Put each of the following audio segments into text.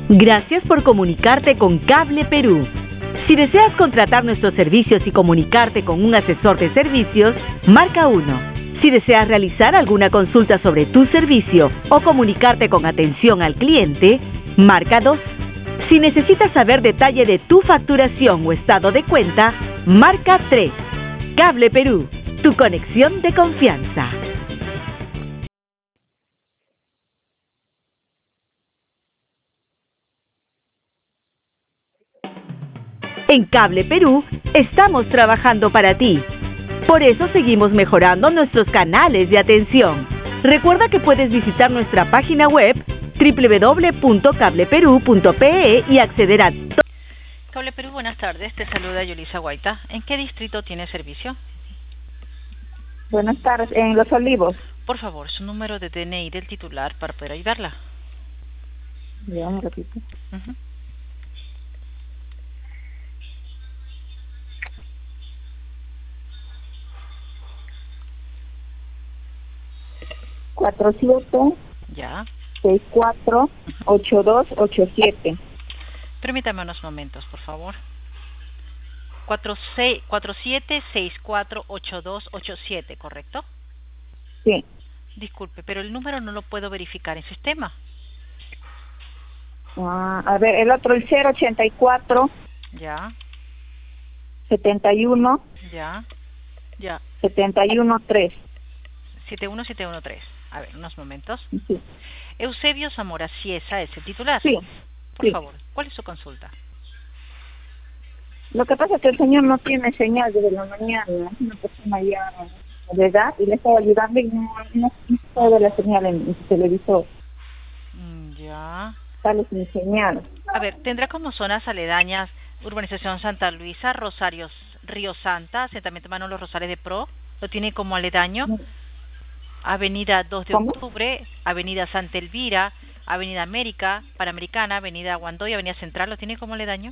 Gracias por comunicarte con Cable Perú. Si deseas contratar nuestros servicios y comunicarte con un asesor de servicios, marca 1. Si deseas realizar alguna consulta sobre tu servicio o comunicarte con atención al cliente, marca 2. Si necesitas saber detalle de tu facturación o estado de cuenta, marca 3. Cable Perú, tu conexión de confianza. En Cable Perú estamos trabajando para ti. Por eso seguimos mejorando nuestros canales de atención. Recuerda que puedes visitar nuestra página web www.cableperú.pe y acceder a Cable Perú, buenas tardes. Te saluda Yolisa Guaita. ¿En qué distrito tiene servicio? Buenas tardes, en Los Olivos. Por favor, su número de DNI del titular para poder ayudarla. Ya, un ratito. 47 Ya. 64 82 87. Permítame unos momentos, por favor. 47648287, ¿correcto? Sí. Disculpe, pero el número no lo puedo verificar en sistema. A ver, el otro, el 084 Ya. 71 Ya. 71 3. 71713. A ver, unos momentos. Sí. Eusebio Zamora Ciesa es el titular. Sí. Por favor, ¿cuál es su consulta? Lo que pasa es que el señor no tiene señal desde la mañana. Es una persona ya de edad y le estaba ayudando y no puede la señal en su televisor. Ya. Sale sin señal. A ver, tendrá como zonas aledañas Urbanización Santa Luisa, Rosarios, Río Santa, asentamiento Manolo Rosales de Pro. ¿Lo tiene como aledaño? Avenida 2 de ¿Cómo? Octubre, Avenida Santa Elvira, Avenida América, Panamericana, Avenida Guandoy, Avenida Central, ¿lo tiene como aledaño?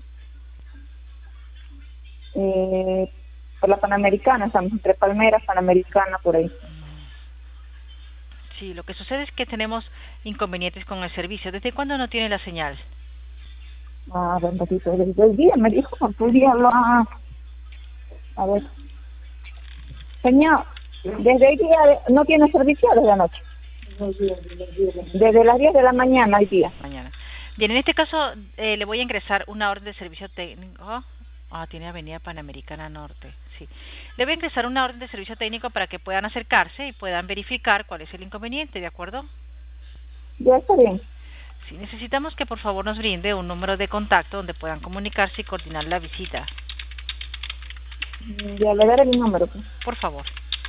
Por la Panamericana, estamos entre Palmeras, Panamericana, por ahí. Sí, lo que sucede es que tenemos inconvenientes con el servicio. ¿Desde cuándo no tiene la señal? A ver, un ratito, desde el día me dijo, el día lo ha... A ver. Señor, desde el día no tiene servicio desde la noche. Desde las 10 de la mañana al día. Mañana. Bien, en este caso le voy a ingresar una orden de servicio técnico. Tiene Avenida Panamericana Norte. Sí. Le voy a ingresar una orden de servicio técnico para que puedan acercarse y puedan verificar cuál es el inconveniente, ¿de acuerdo? Ya está bien. Sí, necesitamos que por favor nos brinde un número de contacto donde puedan comunicarse y coordinar la visita. Ya le daré mi número. Por favor.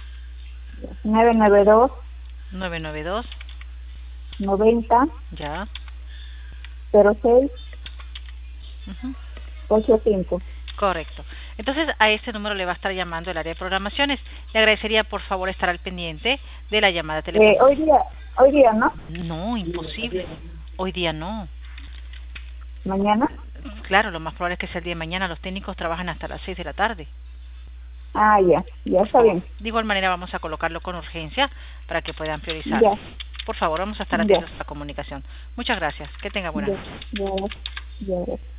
992 992 90 Ya. 06 85. Correcto. Entonces a este número le va a estar llamando el área de programaciones. Le agradecería por favor estar al pendiente de la llamada telefónica. Hoy día, ¿no? No, imposible. Hoy día no. ¿Mañana? Claro, lo más probable es que sea el día de mañana. Los técnicos trabajan hasta las 6 de la tarde. Ya está bien. De igual manera vamos a colocarlo con urgencia para que puedan priorizar. Ya. Por favor, vamos a estar atentos a la comunicación. Muchas gracias. Que tenga buena noche. Ya.